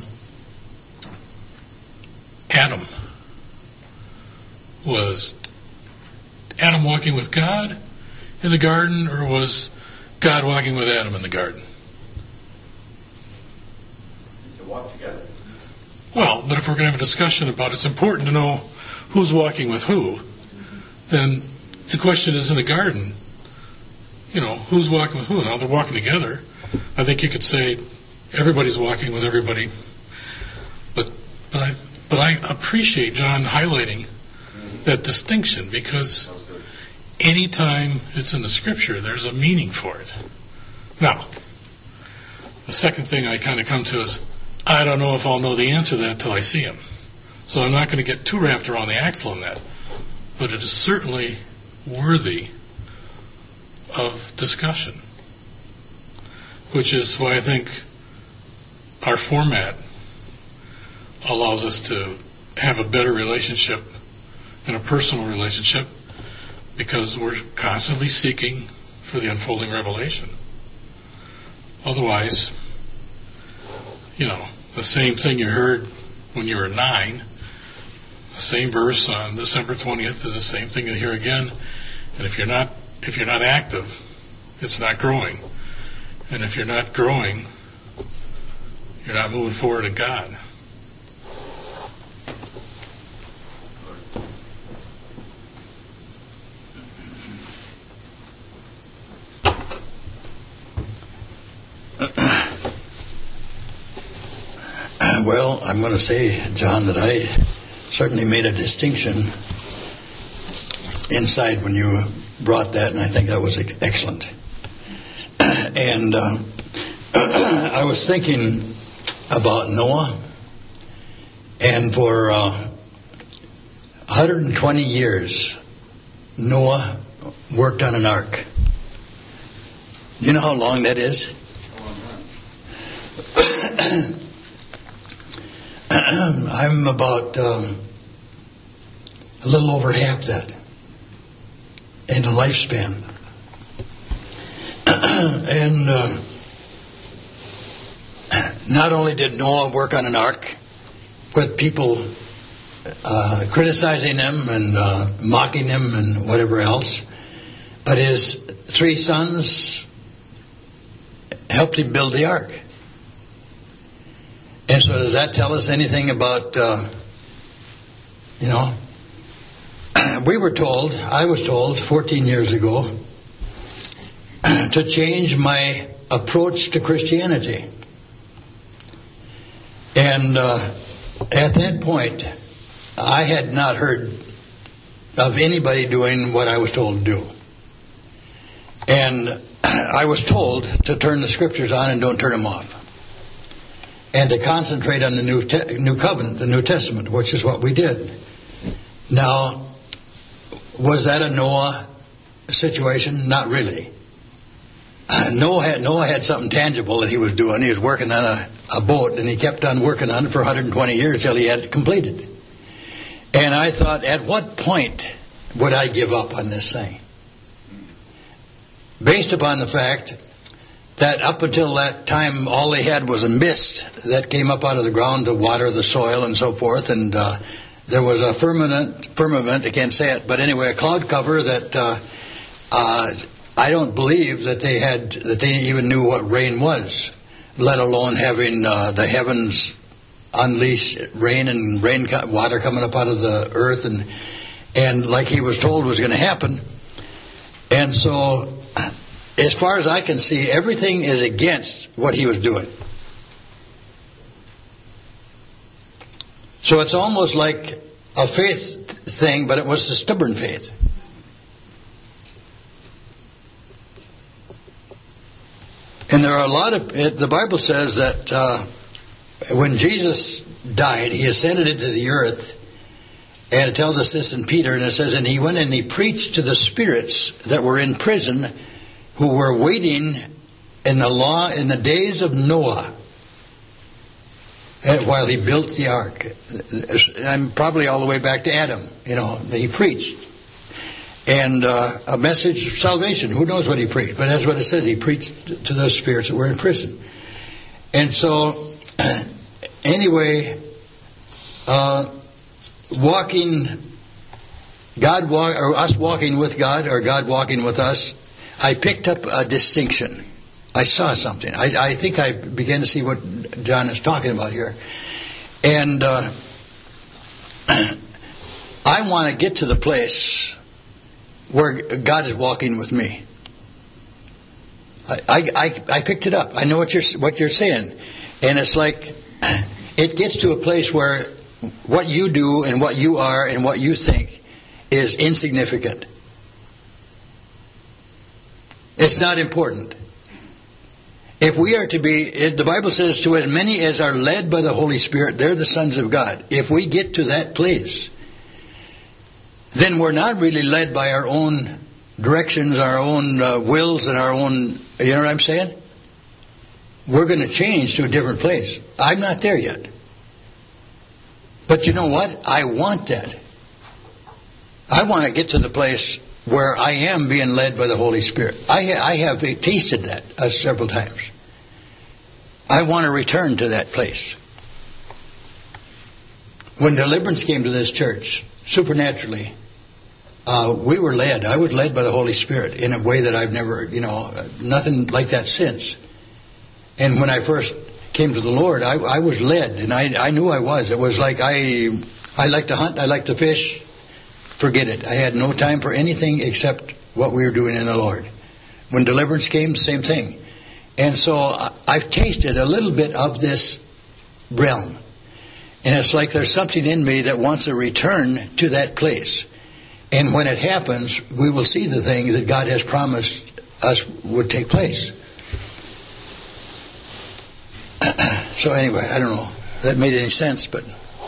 Adam. Was Adam walking with God in the garden, or was God walking with Adam in the garden? They walk together. Well, but if we're going to have a discussion about it, it's important to know who's walking with who. Then the question is in the garden, you know, who's walking with who? Now they're walking together. I think you could say everybody's walking with everybody. But but I but I appreciate John highlighting that distinction, because anytime it's in the scripture, there's a meaning for it. Now, the second thing I kind of come to is, I don't know if I'll know the answer to that until I see him. So I'm not going to get too wrapped around the axle on that. But it is certainly worthy of discussion. Which is why I think our format allows us to have a better relationship and a personal relationship, because we're constantly seeking for the unfolding revelation. Otherwise, you know, the same thing you heard when you were nine, the same verse on December twentieth is the same thing you hear again. And if you're not if you're not active, it's not growing. And if you're not growing, you're not moving forward in God. Well, I'm going to say, John, that I certainly made a distinction inside when you brought that, and I think that was excellent. And uh, I was thinking about Noah, and for uh, one hundred twenty years, Noah worked on an ark. You know how long that is? I'm about um, a little over half that in the lifespan. And uh, not only did Noah work on an ark with people uh, criticizing him and uh, mocking him and whatever else, but his three sons helped him build the ark. And so does that tell us anything about, uh, you know, we were told, I was told fourteen years ago, to change my approach to Christianity. And uh, at that point, I had not heard of anybody doing what I was told to do. And I was told to turn the scriptures on and don't turn them off. And to concentrate on the New Te- New Covenant, the New Testament, which is what we did. Now, was that a Noah situation? Not really. Uh, Noah had Noah had something tangible that he was doing. He was working on a, a boat, and he kept on working on it for one hundred twenty years till he had it completed. And I thought, at what point would I give up on this thing? Based upon the fact that up until that time, all they had was a mist that came up out of the ground to water the soil and so forth, and uh, there was a firmament, firmament, I can't say it, but anyway, a cloud cover that uh, uh, I don't believe that they had, that they even knew what rain was, let alone having uh, the heavens unleash rain and rain water coming up out of the earth, and and like he was told was going to happen. And so, as far as I can see, everything is against what he was doing. So it's almost like a faith thing, but it was a stubborn faith. And there are a lot of, the Bible says that uh, when Jesus died, he ascended into the earth, and it tells us this in Peter, and it says, and he went and he preached to the spirits that were in prison, who were waiting in the law in the days of Noah, while he built the ark. I'm probably all the way back to Adam. You know, he preached, and uh, a message of salvation. Who knows what he preached? But that's what it says. He preached to those spirits that were in prison. And so, anyway, uh, walking, God walk, or us walking with God, or God walking with us. I picked up a distinction. I saw something. I, I think I began to see what John is talking about here. And uh, I want to get to the place where God is walking with me. I, I, I picked it up. I know what you're what you're saying. And it's like, it gets to a place where what you do and what you are and what you think is insignificant. It's not important. If we are to be, the Bible says, to as many as are led by the Holy Spirit, they're the sons of God. If we get to that place, then we're not really led by our own directions, our own uh, wills, and our own, you know what I'm saying? We're going to change to a different place. I'm not there yet. But you know what? I want that. I want to get to the place where I am being led by the Holy Spirit. I, ha- I have tasted that uh, several times. I want to return to that place. When deliverance came to this church, supernaturally, uh, we were led. I was led by the Holy Spirit in a way that I've never, you know, nothing like that since. And when I first came to the Lord, I, I was led, and I, I knew I was. It was like I, I like to hunt, I like to fish. Forget it. I had no time for anything except what we were doing in the Lord. When deliverance came, same thing. And so I've tasted a little bit of this realm. And it's like there's something in me that wants to return to that place. And when it happens, we will see the things that God has promised us would take place. So anyway, I don't know if that made any sense, but...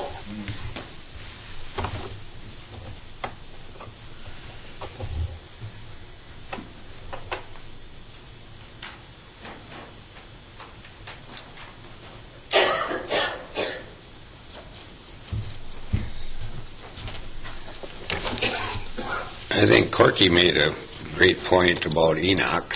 I think Corky made a great point about Enoch.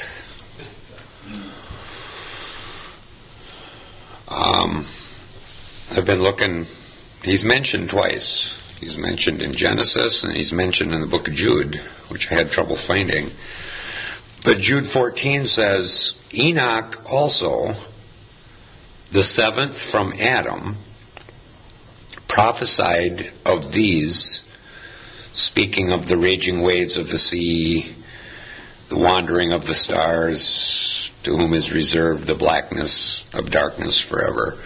Um, I've been looking, he's mentioned twice. He's mentioned in Genesis and he's mentioned in the book of Jude, which I had trouble finding. But Jude fourteen says, Enoch also, the seventh from Adam, prophesied of these, speaking of the raging waves of the sea, the wandering of the stars, to whom is reserved the blackness of darkness forever.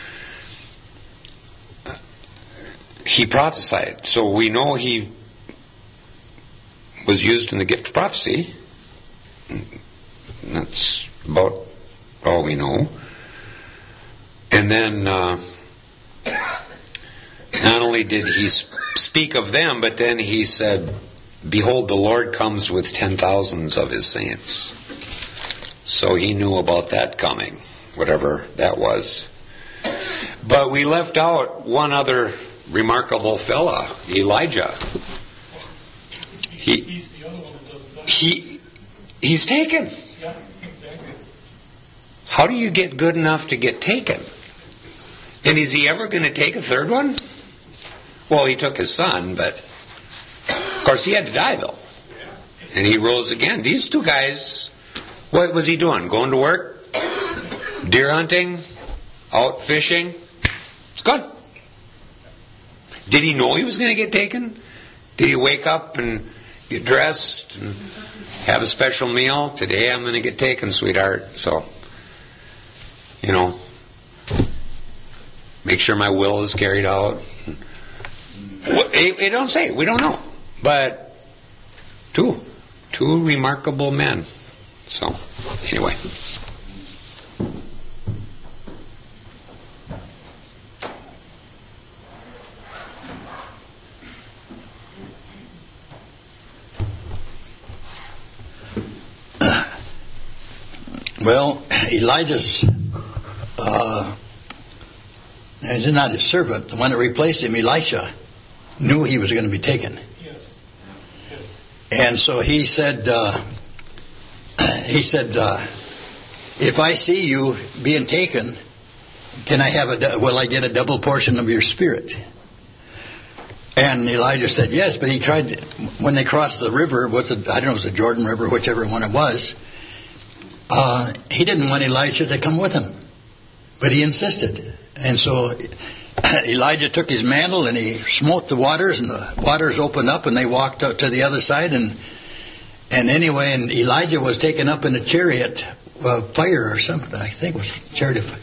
He prophesied. So we know he was used in the gift of prophecy. That's about all we know. And then uh, not only did he speak of them, but then he said, behold, the Lord comes with ten thousands of his saints. So he knew about that coming, whatever that was. But we left out one other remarkable fella, Elijah. He, he, he's taken. How do you get good enough to get taken? And is he ever going to take a third one? Well, he took his son, but of course he had to die though. And he rose again. These two guys, what was he doing? Going to work? Deer hunting? Out fishing? It's good. Did he know he was going to get taken? Did he wake up and get dressed and have a special meal? Today I'm going to get taken, sweetheart. So, you know, make sure my will is carried out. It don't say. We don't know. But two. Two remarkable men. So, anyway. Well, Elijah's, uh, it's not his servant, the one that replaced him, Elisha, knew he was going to be taken. Yes. Yes. And so he said, uh, he said, uh, if I see you being taken, can I have a, will I get a double portion of your spirit? And Elijah said yes, but he tried, when they crossed the river, what's it, I don't know, it was the Jordan River, whichever one it was, uh, he didn't want Elisha to come with him. But he insisted. And so Elijah took his mantle and he smote the waters, and the waters opened up and they walked up to the other side. And and anyway, and Elijah was taken up in a chariot of fire or something. I think it was chariot of fire.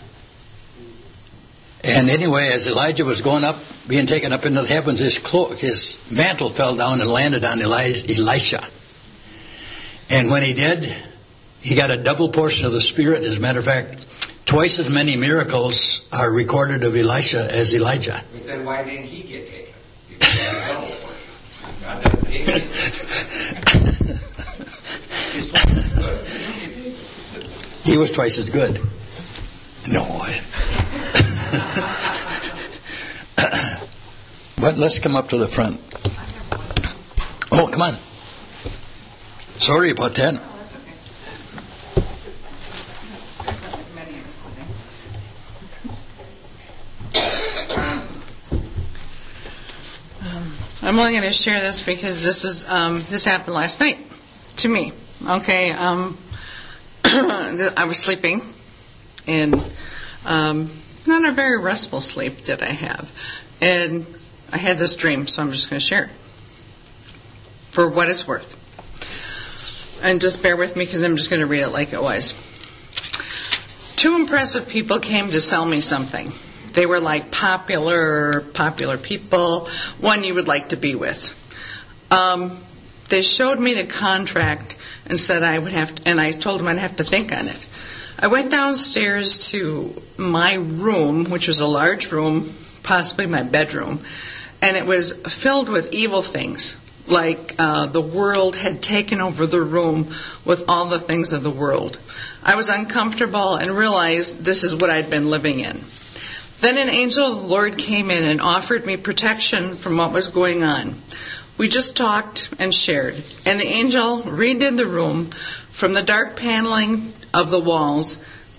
And anyway, as Elijah was going up, being taken up into the heavens, his cloak, his mantle fell down and landed on Eli- Elisha. And when he did, he got a double portion of the Spirit. As a matter of fact, twice as many miracles are recorded of Elisha as Elijah. But then why didn't he get taken? Because he had a double portion. God doesn't take it. He's twice as good. He was twice as good. No. But let's come up to the front. Oh, come on. Sorry about that. I'm only going to share this because this is um, this happened last night to me. Okay, um, I was sleeping, and um, not a very restful sleep did I have, and I had this dream, so I'm just going to share it for what it's worth. And just bear with me because I'm just going to read it like it was. Two impressive people came to sell me something. They were like popular, popular people, one you would like to be with. Um, they showed me the contract and said I would have to, and I told them I'd have to think on it. I went downstairs to my room, which was a large room, possibly my bedroom, and it was filled with evil things, like uh, the world had taken over the room with all the things of the world. I was uncomfortable and realized this is what I'd been living in. Then an angel of the Lord came in and offered me protection from what was going on. We just talked and shared, and the angel redid the room from the dark paneling of the walls.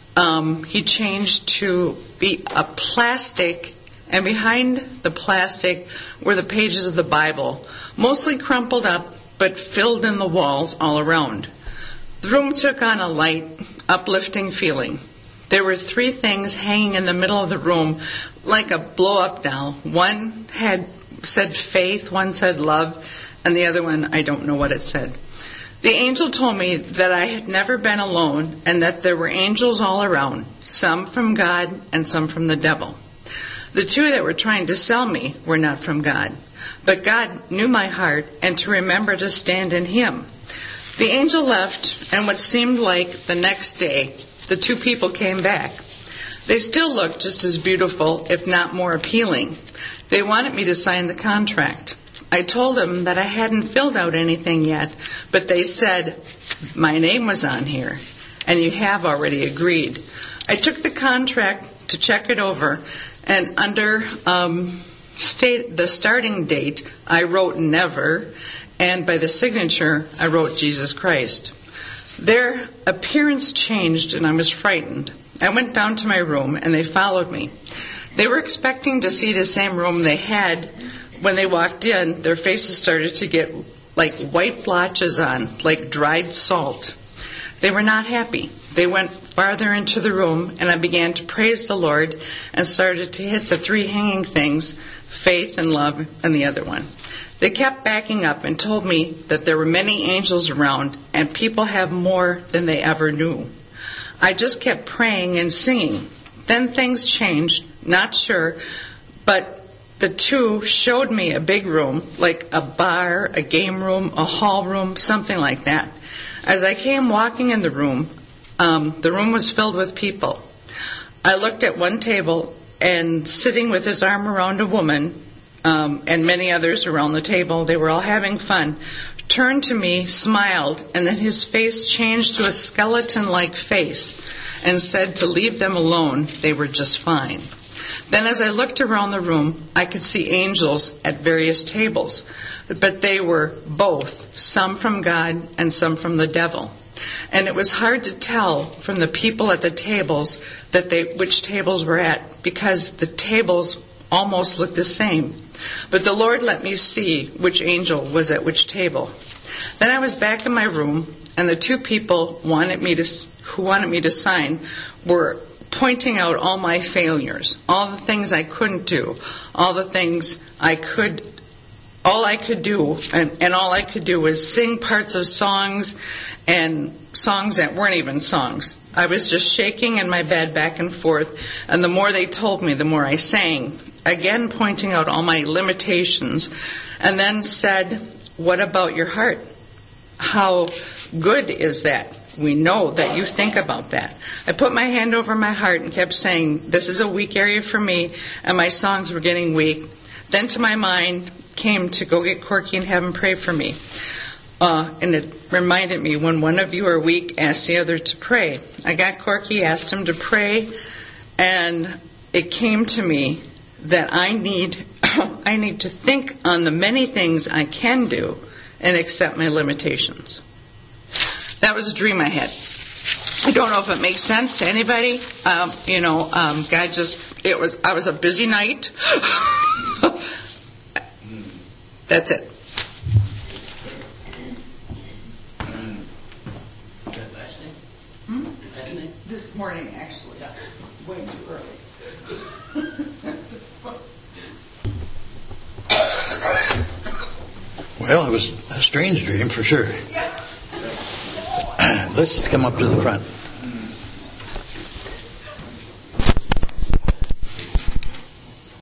Um, he changed to be a plastic, and behind the plastic were the pages of the Bible, mostly crumpled up but filled in the walls all around. The room took on a light, uplifting feeling. There were three things hanging in the middle of the room like a blow-up doll. One had said faith, one said love, and the other one, I don't know what it said. The angel told me that I had never been alone and that there were angels all around, some from God and some from the devil. The two that were trying to sell me were not from God, but God knew my heart and to remember to stand in Him. The angel left, and what seemed like the next day, the two people came back. They still looked just as beautiful, if not more appealing. They wanted me to sign the contract. I told them that I hadn't filled out anything yet, but they said my name was on here, and you have already agreed. I took the contract to check it over, and under um, state, the starting date, I wrote never, and by the signature, I wrote Jesus Christ. Their appearance changed, and I was frightened. I went down to my room, and they followed me. They were expecting to see the same room they had when they walked in. Their faces started to get like white blotches on, like dried salt. They were not happy. They went farther into the room, and I began to praise the Lord and started to hit the three hanging things, faith and love, and the other one. They kept backing up and told me that there were many angels around and people have more than they ever knew. I just kept praying and singing. Then things changed, not sure, but the two showed me a big room, like a bar, a game room, a hall room, something like that. As I came walking in the room, um, the room was filled with people. I looked at one table, and sitting with his arm around a woman, Um, and many others around the table, they were all having fun, turned to me, smiled, and then his face changed to a skeleton-like face and said to leave them alone, they were just fine. Then as I looked around the room, I could see angels at various tables, but they were both, some from God and some from the devil. And it was hard to tell from the people at the tables that they which tables were at, because the tables almost looked the same. But the Lord let me see which angel was at which table. Then I was back in my room, and the two people wanted me to, who wanted me to sign were pointing out all my failures, all the things I couldn't do, all the things I could, all I could do, and, and all I could do was sing parts of songs and songs that weren't even songs. I was just shaking in my bed back and forth, and the more they told me, the more I sang, again pointing out all my limitations, and then said, what about your heart? How good is that? We know that you think about that. I put my hand over my heart and kept saying, this is a weak area for me, and my songs were getting weak. Then to my mind came to go get Corky and have him pray for me. Uh, and it reminded me, when one of you are weak, ask the other to pray. I got Corky, asked him to pray, and it came to me that I need I need to think on the many things I can do and accept my limitations. That was a dream I had. I don't know if it makes sense to anybody. Um, you know, um, God just, it was, I was a busy night. That's it. Hmm? This morning, actually. Way too early. Well, it was a strange dream for sure. Let's come up to the front.